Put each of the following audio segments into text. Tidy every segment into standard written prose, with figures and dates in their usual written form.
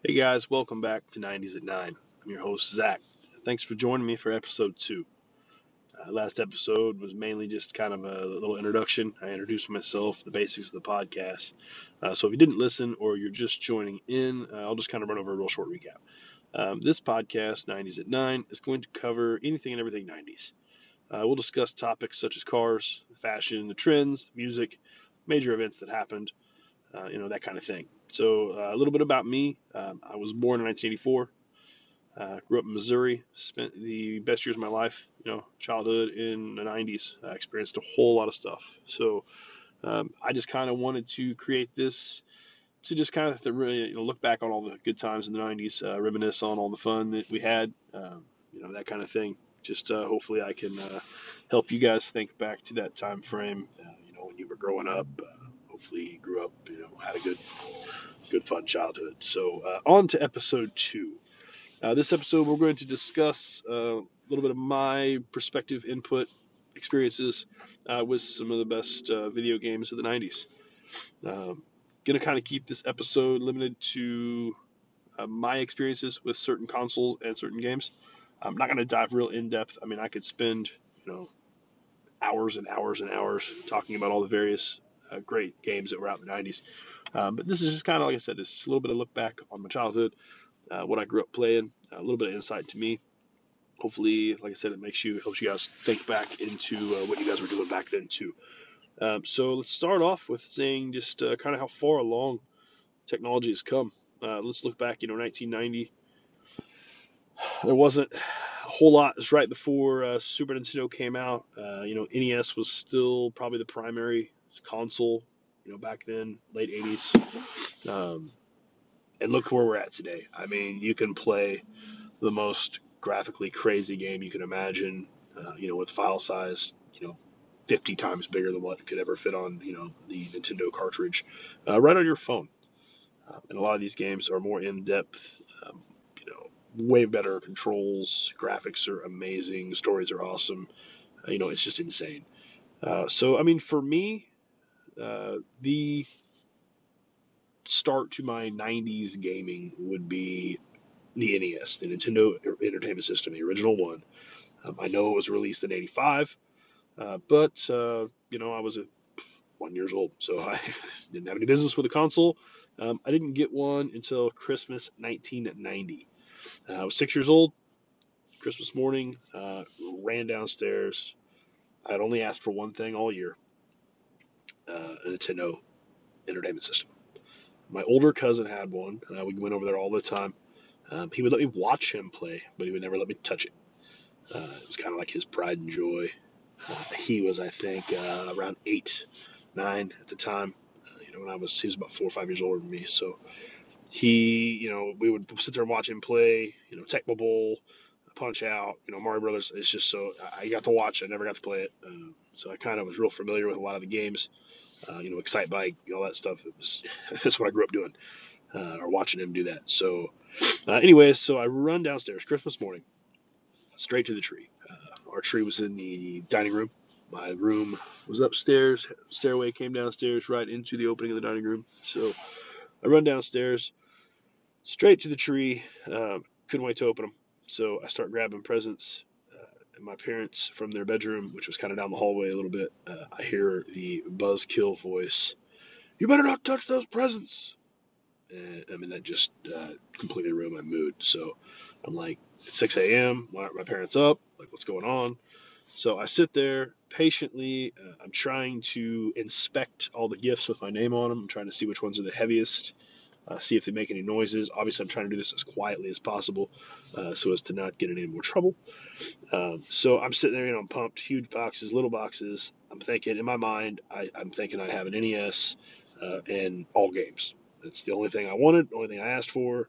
Hey guys, welcome back to 90s at 9. I'm your host, Zach. Thanks for joining me for episode 2. Last episode was mainly just kind of a little introduction. I introduced myself, the basics of the podcast. So if you didn't listen or you're just joining in, I'll just kind of run over a real short recap. This podcast, 90s at 9, is going to cover anything and everything 90s. We'll discuss topics such as cars, fashion, the trends, music, major events that happened, that kind of thing. So a little bit about me. I was born in 1984. Grew up in Missouri. Spent the best years of my life, childhood in the 90s. I experienced a whole lot of stuff. So I just kind of wanted to create this to just kind of really look back on all the good times in the 90s, reminisce on all the fun that we had, that kind of thing. Just hopefully I can help you guys think back to that time frame, when you were growing up. Hopefully you grew up, had a good fun childhood. So on to episode 2. This episode, we're going to discuss a little bit of my perspective, input, experiences with some of the best video games of the 90s. Going to kind of keep this episode limited to my experiences with certain consoles and certain games. I'm not going to dive real in depth. I mean, I could spend, hours and hours and hours talking about all the various great games that were out in the 90s. But this is just kind of, like I said, it's a little bit of look back on my childhood, what I grew up playing, a little bit of insight to me. Hopefully, like I said, helps you guys think back into what you guys were doing back then too. So let's start off with saying just kind of how far along technology has come. Let's look back, 1990. There wasn't a whole lot. It was right before Super Nintendo came out. NES was still probably the primary console, back then, late 80s. Um, and look where we're at today. I mean, you can play the most graphically crazy game you can imagine, with file size, 50 times bigger than what could ever fit on, the Nintendo cartridge, right on your phone. And a lot of these games are more in depth, way better controls, graphics are amazing, stories are awesome. It's just insane. So, I mean, for me, the start to my 90s gaming would be the NES, the Nintendo Entertainment System, the original one. I know it was released in '85, but I was 1 years old, so I didn't have any business with a console. I didn't get one until Christmas 1990. I was 6 years old. Christmas morning, ran downstairs. I had only asked for one thing all year: a Nintendo Entertainment System. My older cousin had one. We went over there all the time. He would let me watch him play, but he would never let me touch it. It was kind of like his pride and joy. He was, I think, around 8, 9 at the time. When he was about 4 or 5 years older than me. So we would sit there and watch him play. Tecmo Bowl, Punch Out, Mario Brothers. It's just so I got to watch. I never got to play it. So I kind of was real familiar with a lot of the games. Excite Bike, all that stuff. That's what I grew up doing, or watching him do that. So, anyways, so I run downstairs Christmas morning, straight to the tree. Our tree was in the dining room. My room was upstairs. Stairway came downstairs right into the opening of the dining room. So I run downstairs, straight to the tree. Couldn't wait to open them. So I start grabbing presents. And my parents, from their bedroom, which was kind of down the hallway a little bit, I hear the buzzkill voice: "You better not touch those presents." That just completely ruined my mood. So I'm like, it's 6 a.m. Why aren't my parents up? Like, what's going on? So I sit there patiently. I'm trying to inspect all the gifts with my name on them. I'm trying to see which ones are the heaviest, see if they make any noises. Obviously, I'm trying to do this as quietly as possible so as to not get in any more trouble. So I'm sitting there, I'm pumped, huge boxes, little boxes. I'm thinking, in my mind, I'm thinking I have an NES and all games. That's the only thing I wanted, the only thing I asked for.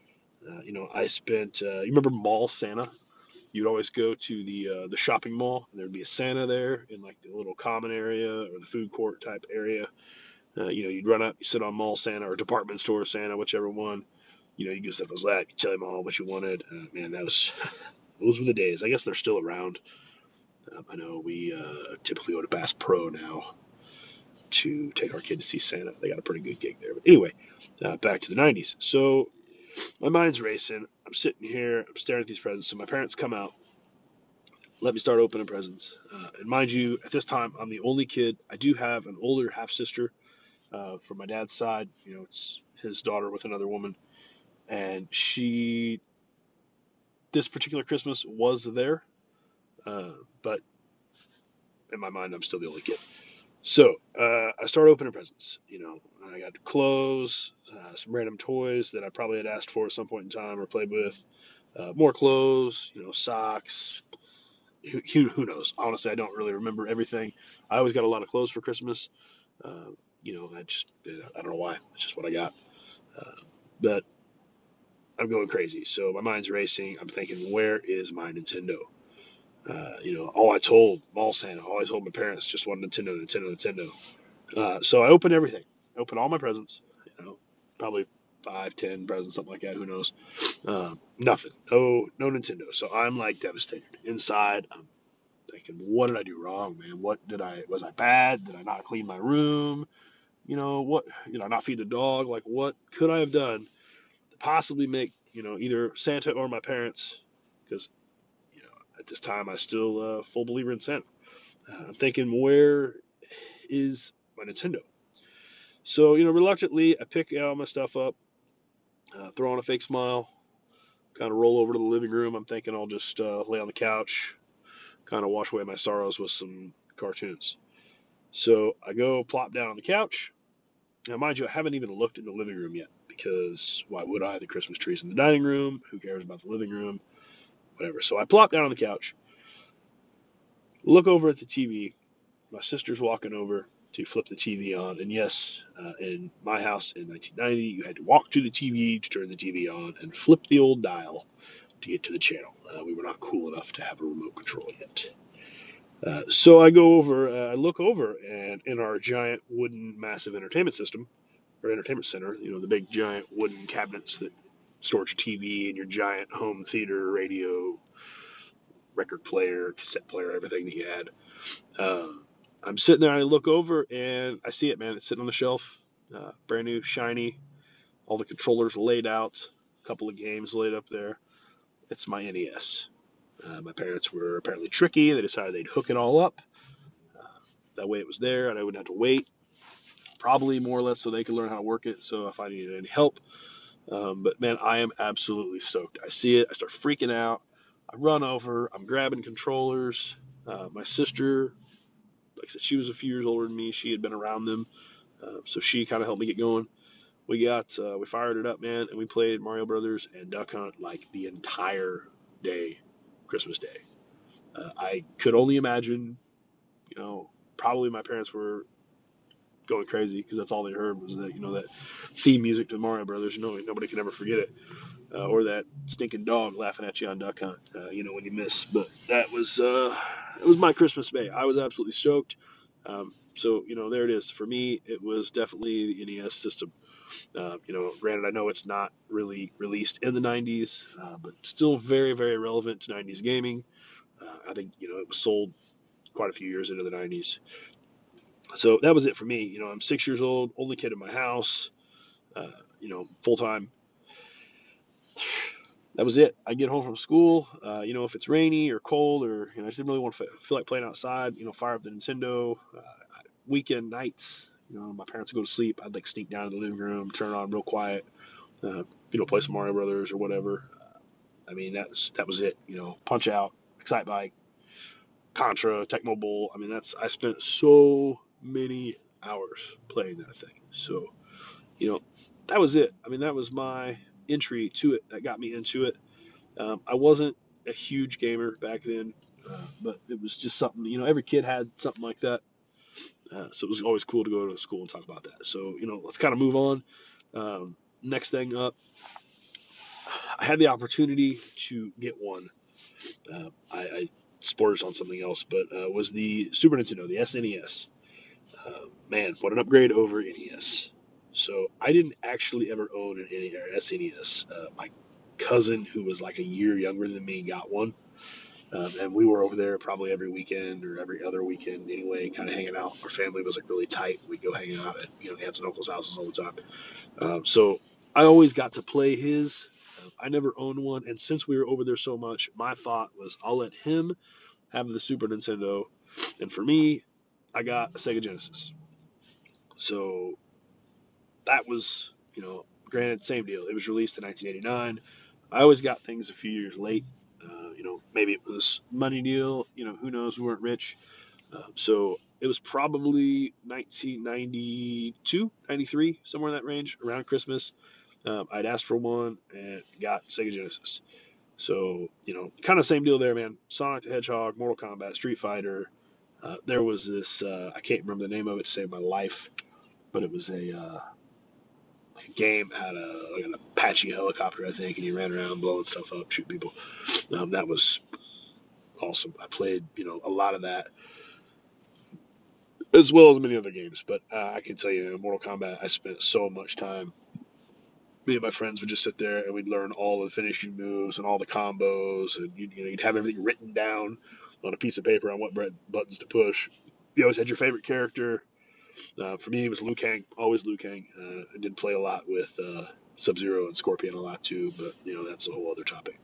I spent, you remember Mall Santa? You'd always go to the shopping mall, and there'd be a Santa there in like the little common area or the food court type area. You'd run up, you sit on Mall Santa or department store Santa, whichever one. You go sit on his lap, you tell him all what you wanted. Man, those were the days. I guess they're still around. I know we typically go to Bass Pro now to take our kid to see Santa. They got a pretty good gig there. But anyway, back to the 90s. So my mind's racing. I'm sitting here, I'm staring at these presents. So my parents come out, let me start opening presents. And mind you, at this time, I'm the only kid. I do have an older half sister from my dad's side. It's his daughter with another woman, and this particular Christmas was there, but in my mind, I'm still the only kid. So I start opening presents. I got clothes, some random toys that I probably had asked for at some point in time or played with, more clothes, socks. Who knows? Honestly, I don't really remember everything. I always got a lot of clothes for Christmas. I don't know why. It's just what I got. Uh, but I'm going crazy. So my mind's racing. I'm thinking, where is my Nintendo? All I told my parents just want Nintendo, Nintendo, Nintendo. So I opened everything. I opened all my presents. Probably 5, 10 presents, something like that. Who knows? Nothing. No Nintendo. So I'm like devastated. Inside, I'm thinking, what did I do wrong, man? Was I bad? Did I not clean my room? What? Not feed the dog? Like, what could I have done to possibly make, either Santa or my parents? Because, at this time, I still full believer in Santa. I'm thinking, where is my Nintendo? So, reluctantly, I pick all my stuff up, throw on a fake smile, kind of roll over to the living room. I'm thinking I'll just lay on the couch, kind of wash away my sorrows with some cartoons. So I go plop down on the couch. Now, mind you, I haven't even looked in the living room yet because why would I? The Christmas tree's in the dining room. Who cares about the living room? Whatever. So I plop down on the couch, look over at the TV. My sister's walking over to flip the TV on. And yes, in my house in 1990, you had to walk to the TV to turn the TV on and flip the old dial to get to the channel. We were not cool enough to have a remote control yet. So I look over, and in our giant wooden massive entertainment system, or entertainment center, the big giant wooden cabinets that store your TV and your giant home theater, radio, record player, cassette player, everything that you had. I'm sitting there and I look over and I see it, man. It's sitting on the shelf, brand new, shiny, all the controllers laid out, a couple of games laid up there. It's my NES. My parents were apparently tricky. They decided they'd hook it all up. Uh, that way it was there and I wouldn't have to wait. Probably more or less so they could learn how to work it. So if I needed any help. But man, I am absolutely stoked. I see it. I start freaking out. I run over. I'm grabbing controllers. My sister, like I said, she was a few years older than me. She had been around them. So she kind of helped me get going. We fired it up, man, and we played Mario Brothers and Duck Hunt like the entire day, Christmas Day. I could only imagine, probably my parents were going crazy because that's all they heard was that theme music to Mario Brothers. Nobody can ever forget it, or that stinking dog laughing at you on Duck Hunt. When you miss. But it was my Christmas Day. I was absolutely stoked. So there it is. For me, it was definitely the NES system. Granted, I know it's not really released in the 90s, but still very, very relevant to 90s gaming. I think, it was sold quite a few years into the 90s. So that was it for me. I'm 6 years old, only kid in my house, full time. That was it. I get home from school, if it's rainy or cold or, I just didn't really want to feel like playing outside, fire up the Nintendo. Weekend nights, my parents would go to sleep. I'd like sneak down to the living room, turn it on real quiet, play some Mario Brothers or whatever. That was it. Punch Out, Excite Bike, Contra, Tecmo Bowl. I spent so many hours playing that thing. So, that was it. That was my entry to it. That got me into it. I wasn't a huge gamer back then, but it was just something. Every kid had something like that. So it was always cool to go to school and talk about that. So, let's kind of move on. Next thing up, I had the opportunity to get one. I splurged on something else, but was the Super Nintendo, the SNES. Man, what an upgrade over NES. So I didn't actually ever own an SNES. My cousin, who was like a year younger than me, got one. And we were over there probably every weekend or every other weekend anyway, kind of hanging out. Our family was like really tight. We'd go hang out at aunts and uncles' houses all the time. So I always got to play his. I never owned one, and since we were over there so much, my thought was I'll let him have the Super Nintendo, and for me, I got a Sega Genesis. So that was, granted, same deal. It was released in 1989. I always got things a few years late. Maybe it was money deal. Who knows? We weren't rich. So it was probably 1992, 93, somewhere in that range, around Christmas. I'd asked for one and got Sega Genesis. So, kind of same deal there, man. Sonic the Hedgehog, Mortal Kombat, Street Fighter. There was this, I can't remember the name of it to save my life, but it was a game, had like an Apache helicopter, I think, and you ran around blowing stuff up, shooting people. That was awesome. I played, a lot of that, as well as many other games. But I can tell you, in Mortal Kombat, I spent so much time. Me and my friends would just sit there and we'd learn all the finishing moves and all the combos, and you'd have everything written down on a piece of paper on what buttons to push. You always had your favorite character. For me, it was Liu Kang, always Liu Kang. I did play a lot with Sub-Zero and Scorpion a lot too, but that's a whole other topic.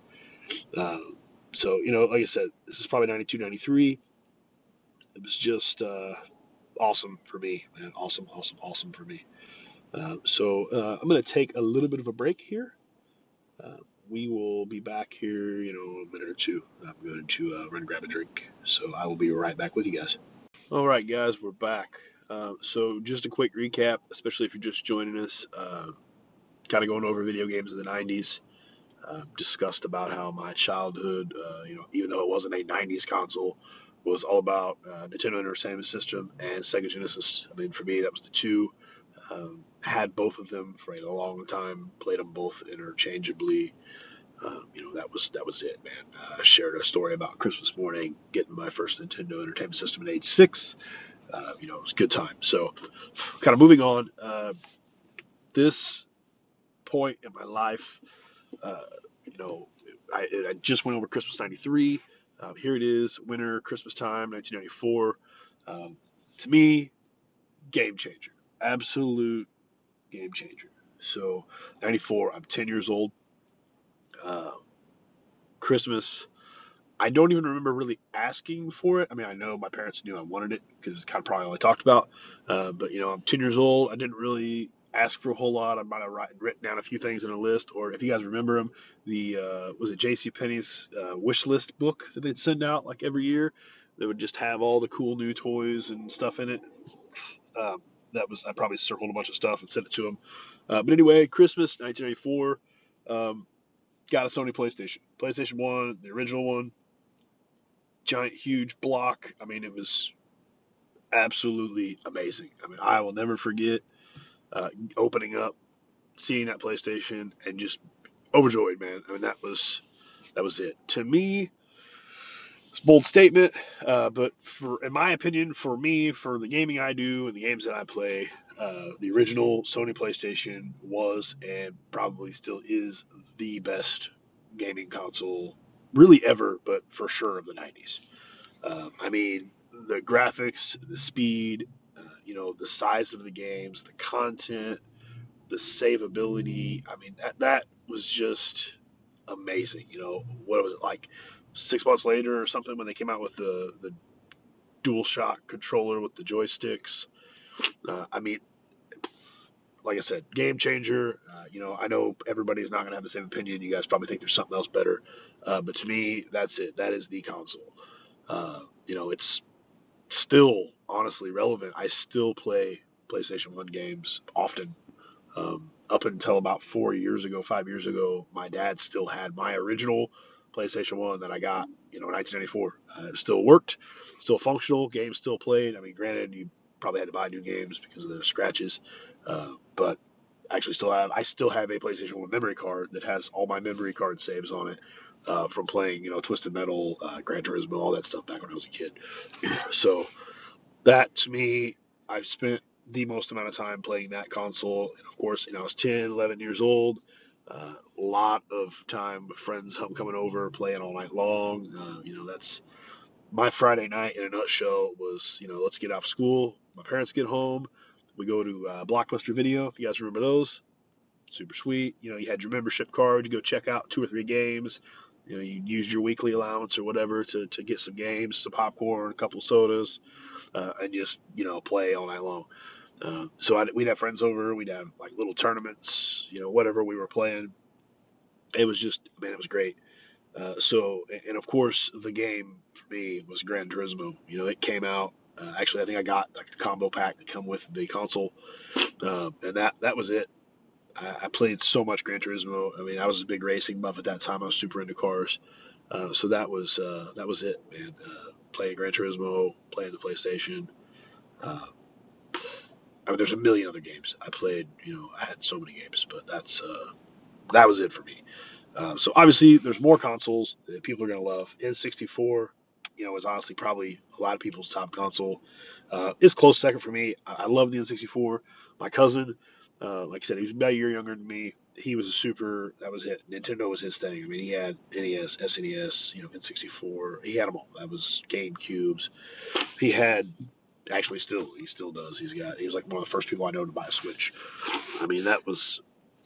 So like I said, this is probably 92, 93. It was just awesome for me, man. Awesome for me. So I'm going to take a little bit of a break here. We will be back here, a minute or two. I'm going to run and grab a drink. So I will be right back with you guys. All right, guys, we're back. So just a quick recap, especially if you're just joining us, kind of going over video games of the 90s. Discussed about how my childhood, even though it wasn't a 90s console, was all about Nintendo Entertainment System and Sega Genesis. I mean, for me, that was the two. Had both of them for a long time. Played them both interchangeably. That was it, man. I shared a story about Christmas morning getting my first Nintendo Entertainment System at age 6. It was a good time. So, kind of moving on. This point in my life, uh, you know, I just went over Christmas '93. Here it is, winter, Christmas time, 1994. To me, game changer, absolute game changer. So, '94, I'm 10 years old. Uh, Christmas, I don't even remember really asking for it. I mean, I know my parents knew I wanted it because it's kind of probably all I talked about. But I'm 10 years old. I didn't really ask for a whole lot. I might have written down a few things in a list, or if you guys remember them, the was it J.C. Penney's wish list book that they'd send out like every year. They would just have all the cool new toys and stuff in it. I probably circled a bunch of stuff and sent it to them. But anyway, Christmas 1994. Got a Sony PlayStation 1, the original one. Giant, huge block. I mean, it was absolutely amazing. I mean, I will never forget opening up, seeing that PlayStation, and just overjoyed, man. I mean, that was it. To me, it's a bold statement, but in my opinion, for me, for the gaming I do and the games that I play, the original Sony PlayStation was and probably still is the best gaming console, really ever, but for sure of the 90s. I mean, the graphics, the speed, the size of the games, the content, the savability. I mean, that was just amazing. What was it like 6 months later or something when they came out with the DualShock controller with the joysticks? I mean, like I said, game changer. I know everybody's not going to have the same opinion. You guys probably think there's something else better. But to me, that's it. That is the console. It's still honestly relevant. I still play PlayStation 1 games often. Up until about 4 years ago, 5 years ago, my dad still had my original PlayStation 1 that I got, in 1994. It still worked, still functional, games still played. I mean, granted, you probably had to buy new games because of the scratches, but I still have a PlayStation 1 memory card that has all my memory card saves on it from playing, Twisted Metal, Gran Turismo, all that stuff back when I was a kid. So that to me, I've spent the most amount of time playing that console. And of course, I was 10, 11 years old. A lot of time with friends coming over, playing all night long. That's my Friday night in a nutshell was, let's get out of school. My parents get home. We go to Blockbuster Video, if you guys remember those. super sweet. You had your membership card. You go check out 2 or 3 games. You used your weekly allowance or whatever to get some games, some popcorn, a couple sodas, and just play all night long. So we'd have friends over. We'd have like little tournaments, whatever we were playing. It was just, man, it was great. And of course, the game for me was Gran Turismo. It came out. Actually, I think I got like the combo pack that come with the console, and that was it. I played so much Gran Turismo. I mean, I was a big racing buff at that time. I was super into cars. So that was it, man. Playing Gran Turismo, playing the PlayStation. Uh, I mean, there's a million other games I played. I had so many games, but that was it for me. So obviously, there's more consoles that people are gonna love. N64, is honestly probably a lot of people's top console. It's close second for me. I love the N64. My cousin, like I said, he was about a year younger than me. He was a super. That was it. Nintendo was his thing. I mean, he had NES, SNES, N64. He had them all. That was GameCubes. He had actually he still does. He was like one of the first people I know to buy a Switch. I mean, that was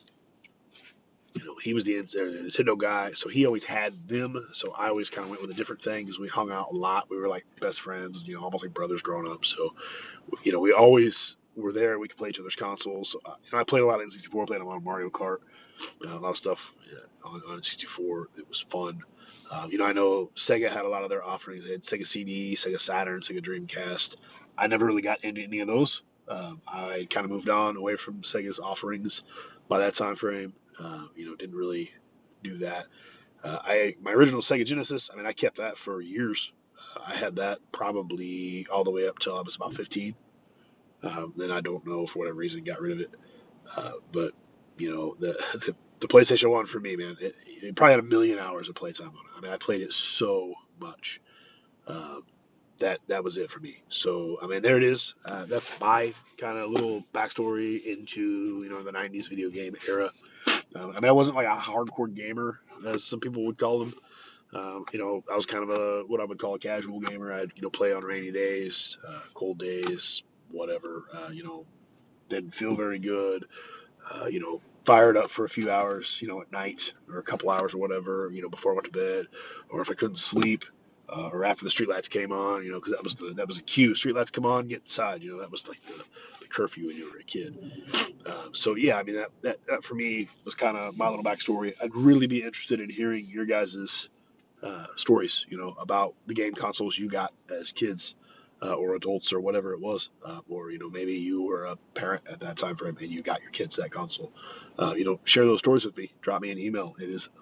he was the Nintendo guy, so he always had them. So I always kind of went with a different thing because we hung out a lot. We were like best friends, almost like brothers growing up. So, we always were there. We could play each other's consoles. So, I played a lot of N64, played a lot of Mario Kart, a lot of stuff on N64. It was fun. I know Sega had a lot of their offerings. They had Sega CD, Sega Saturn, Sega Dreamcast. I never really got into any of those. I kind of moved on away from Sega's offerings by that time frame. Didn't really do that. My original Sega Genesis, I mean, I kept that for years. I had that probably all the way up till I was about 15. Then I don't know for whatever reason got rid of it. But the PlayStation One for me, man, it probably had a million hours of playtime on it. I mean, I played it so much. Um, that was it for me. So I mean, there it is. That's my kind of little backstory into the '90s video game era. I mean, I wasn't like a hardcore gamer, as some people would call them. I was kind of what I would call a casual gamer. I'd play on rainy days, cold days, whatever. Didn't feel very good. Fired up for a few hours, at night or a couple hours or whatever, before I went to bed, or if I couldn't sleep, or after the streetlights came on, because that was a cue. Streetlights come on, get inside. That was like the curfew when you were a kid. So yeah, I mean that for me was kind of my little backstory. I'd really be interested in hearing your guys' stories, about the game consoles you got as kids, or adults or whatever it was, or maybe you were a parent at that time frame and you got your kids that console. Share those stories with me. Drop me an email. It is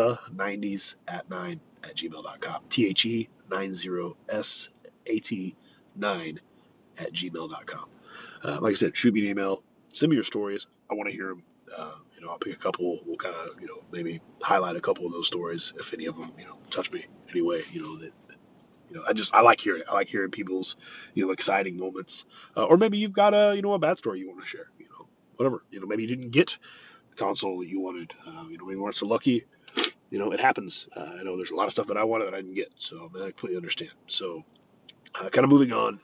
the90s@9@gmail.com. THE90SAT9@gmail.com. Like I said, shoot me an email. Send me your stories. I want to hear them. I'll pick a couple. We'll kind of, maybe highlight a couple of those stories if any of them, touch me anyway. I like hearing it. I like hearing people's, exciting moments. Or maybe you've got a bad story you want to share. Whatever. Maybe you didn't get the console that you wanted. Maybe you weren't so lucky. It happens. I know there's a lot of stuff that I wanted that I didn't get. So I completely understand. So, kind of moving on.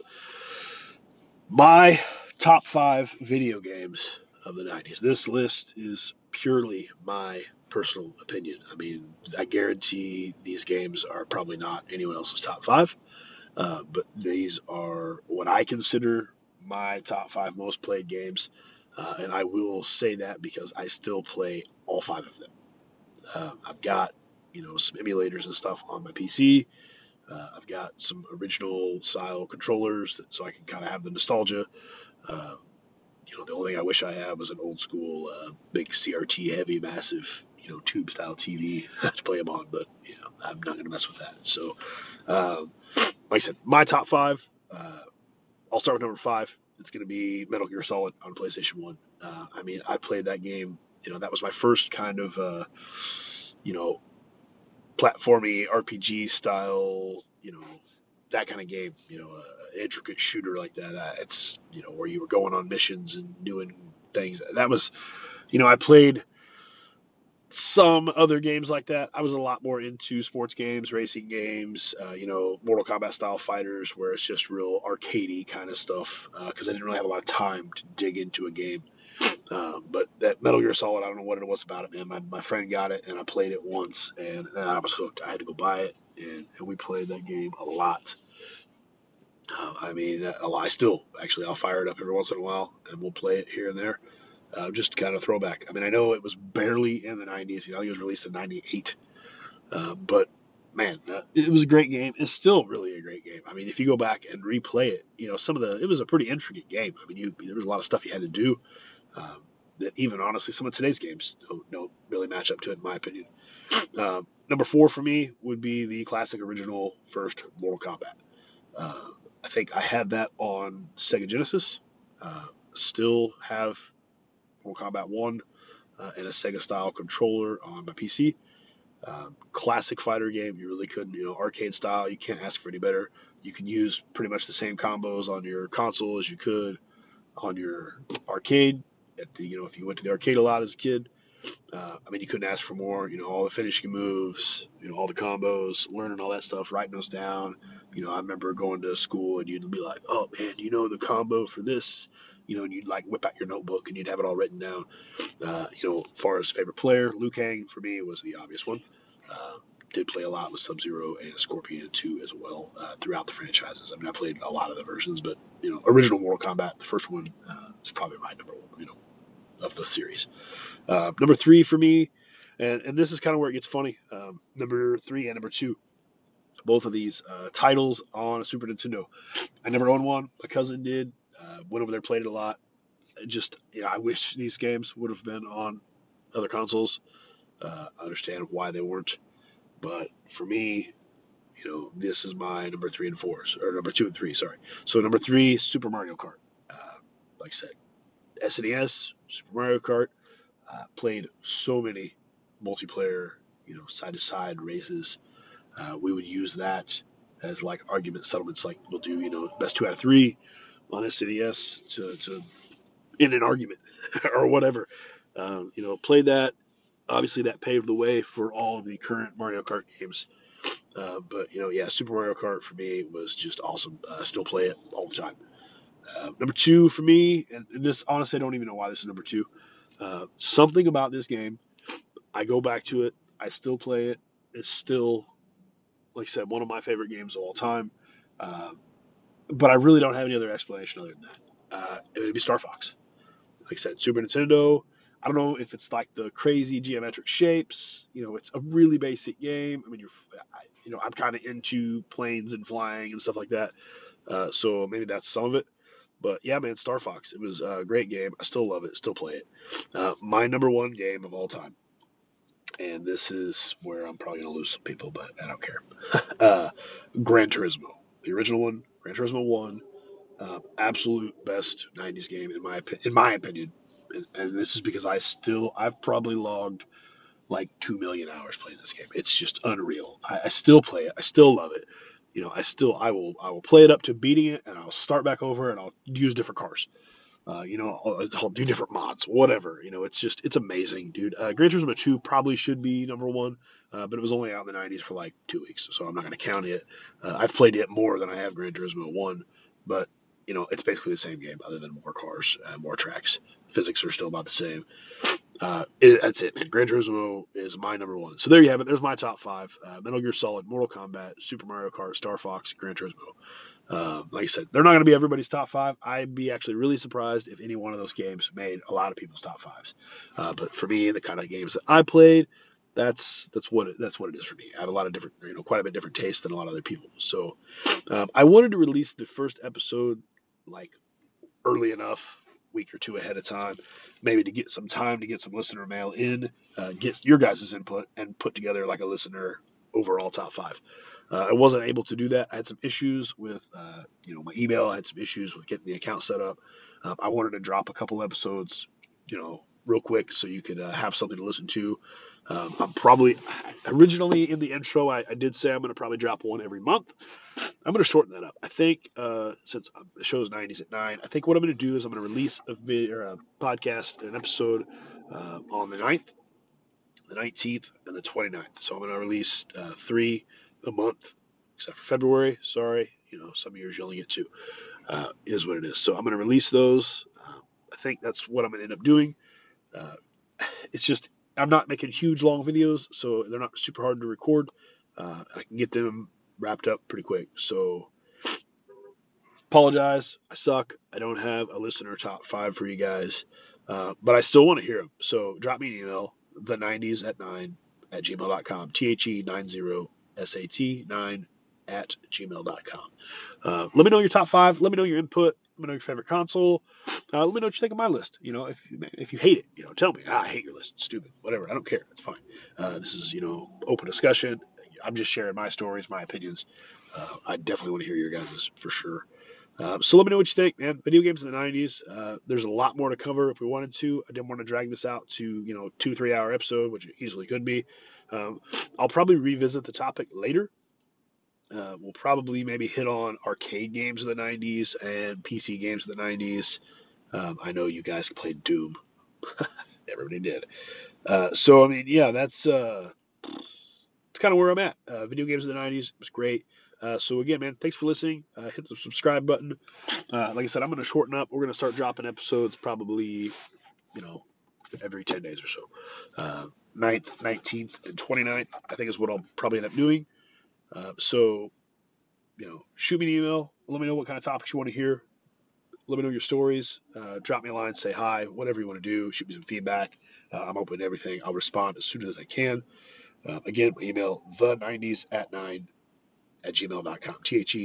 My top 5 video games of the '90s. This list is purely my personal opinion. I mean, I guarantee these games are probably not anyone else's top 5, but these are what I consider my top 5 most played games, and I will say that because I still play all 5 of them. I've got some emulators and stuff on my PC. I've got some original style controllers, so I can kind of have the nostalgia. Uh, the only thing I wish I had was an old school, big CRT heavy, massive, tube style TV to play them on, but I'm not going to mess with that. So, like I said, my top 5. I'll start with number 5. It's going to be Metal Gear Solid on PlayStation 1. I mean, I played that game. That was my first kind of, platformy RPG style, that kind of game, an intricate shooter like that. It's, where you were going on missions and doing things. That was, I played some other games like that. I was a lot more into sports games, racing games, Mortal Kombat style fighters where it's just real arcadey kind of stuff, because I didn't really have a lot of time to dig into a game. But that Metal Gear Solid, I don't know what it was about it, man. My friend got it, and I played it once, and I was hooked. I had to go buy it, and we played that game a lot. I mean, a lot. I still, actually, I'll fire it up every once in a while, and we'll play it here and there. Just kind of throwback. I mean, I know it was barely in the 90s. You know, it was released in 98. But man, it was a great game. It's still really a great game. I mean, if you go back and replay it, you know, it was a pretty intricate game. I mean, there was a lot of stuff you had to do um, that even honestly, some of today's games don't really match up to it, in my opinion. Number four for me would be the classic original first Mortal Kombat. Uh, I think I had that on Sega Genesis. Still have Mortal Kombat 1 and a Sega style controller on my PC. Classic fighter game. You really couldn't, arcade style. You can't ask for any better. You can use pretty much the same combos on your console as you could on your arcade. If you went to the arcade a lot as a kid, I mean, you couldn't ask for more. You know, all the finishing moves, all the combos, learning all that stuff, writing those down. I remember going to school and you'd be like, "Oh man, the combo for this." And you'd like whip out your notebook and you'd have it all written down. As far as favorite player, Liu Kang for me was the obvious one. Uh, did play a lot with Sub-Zero and Scorpion 2 as well throughout the franchises. I mean, I played a lot of the versions, but original Mortal Kombat, the first one, is probably my number one, of the series. Number three for me, and this is kind of where it gets funny. Number three and number two, both of these titles on a Super Nintendo. I never owned one. My cousin did. Went over there, played it a lot. I wish these games would have been on other consoles. I understand why they weren't, but for me, this is my number three and fours, or number two and three. Sorry. So number three, Super Mario Kart. Like I said, SNES, Super Mario Kart. Played so many multiplayer, side to side races. We would use that as like argument settlements. Like we'll do, best two out of three on SNES to in an argument or whatever. Played that. Obviously, that paved the way for all of the current Mario Kart games. But yeah, Super Mario Kart for me was just awesome. Still play it all the time. Number two for me, and this honestly, I don't even know why this is number two. Something about this game, I go back to it. I still play it. It's still, like I said, one of my favorite games of all time. Uh, but I really don't have any other explanation other than that. It would be Star Fox. Like I said, Super Nintendo. I don't know if it's like the crazy geometric shapes. It's a really basic game. I mean, I'm kind of into planes and flying and stuff like that. So maybe that's some of it. But yeah, man, Star Fox. It was a great game. I still love it. Still play it. My number one game of all time. And this is where I'm probably going to lose some people, but I don't care. Gran Turismo. The original one, Gran Turismo 1. Absolute best 90s game in my opinion. And this is because I've probably logged like 2 million hours playing this game. It's just unreal. I still play it. I still love it. I will play it up to beating it, and I'll start back over, and I'll use different cars. I'll do different mods, whatever. It's amazing, dude. Gran Turismo 2 probably should be number one, but it was only out in the 90s for like 2 weeks, so I'm not going to count it. I've played it more than I have Gran Turismo 1, but it's basically the same game other than more cars, more tracks. Physics are still about the same. That's it, man. Gran Turismo is my number one. So there you have it. There's my top five: Metal Gear Solid, Mortal Kombat, Super Mario Kart, Star Fox, Gran Turismo. Like I said, they're not going to be everybody's top five. I'd be actually really surprised if any one of those games made a lot of people's top fives. But for me, the kind of games that I played, that's what it is for me. I have a lot of different, quite a bit different taste than a lot of other people. So I wanted to release the first episode like early enough, week or two ahead of time, maybe to get some time to get some listener mail in, get your guys' input, and put together like a listener overall top five. I wasn't able to do that. I had some issues with, my email. I had some issues with getting the account set up. I wanted to drop a couple episodes, real quick so you could have something to listen to. I'm probably originally in the intro. I did say I'm going to probably drop one every month. I'm going to shorten that up. I think since the show's 90s at 9, I think what I'm going to do is I'm going to release a video or a podcast, an episode on the 9th, the 19th, and the 29th. So I'm going to release 3 a month, except for February. Sorry, some years you only get 2. Is what it is. So I'm going to release those. I think that's what I'm going to end up doing. Uh, it's just I'm not making huge long videos, so they're not super hard to record. I can get them wrapped up pretty quick. So apologize. I suck. I don't have a listener top 5 for you guys, but I still want to hear them. So drop me an email, the90s at 9 at gmail.com. THE90SAT9 at gmail.com. Let me know your top 5. Let me know your input. Let me know your favorite console. Let me know what you think of my list. If you hate it, tell me. I hate your list. It's stupid. Whatever. I don't care. It's fine. This is, open discussion. I'm just sharing my stories, my opinions. I definitely want to hear your guys' for sure. So let me know what you think, man. Video games in the 90s. There's a lot more to cover if we wanted to. I didn't want to drag this out to, 2-3 hour episode, which it easily could be. I'll probably revisit the topic later. We'll probably maybe hit on arcade games of the 90s and PC games of the 90s. I know you guys played Doom. Everybody did. So, I mean, yeah, that's kind of where I'm at. Video games of the 90s was great. So, again, man, thanks for listening. Hit the subscribe button. Like I said, I'm going to shorten up. We're going to start dropping episodes probably, every 10 days or so. 9th, 19th, and 29th, I think is what I'll probably end up doing. So, shoot me an email. Let me know what kind of topics you want to hear. Let me know your stories. Drop me a line, say hi, whatever you want to do. Shoot me some feedback. I'm open to everything. I'll respond as soon as I can. Again, my email, the90s at 9 at gmail.com.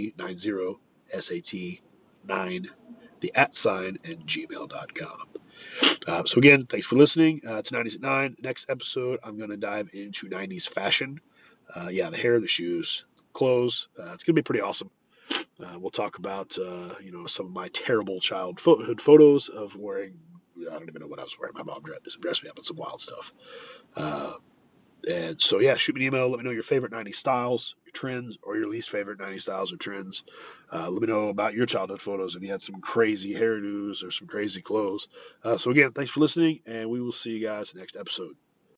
THE90SAT9, the @ sign, and gmail.com. So again, thanks for listening. It's 90s at 9. Next episode, I'm going to dive into 90s fashion. The hair, the shoes, clothes. It's going to be pretty awesome. We'll talk about, some of my terrible childhood photos of wearing, I don't even know what I was wearing. My mom dressed me up in some wild stuff. And so, shoot me an email. Let me know your favorite 90s styles, your trends, or your least favorite 90s styles or trends. Let me know about your childhood photos if you had some crazy hairdos or some crazy clothes. So again, thanks for listening, and we will see you guys next episode.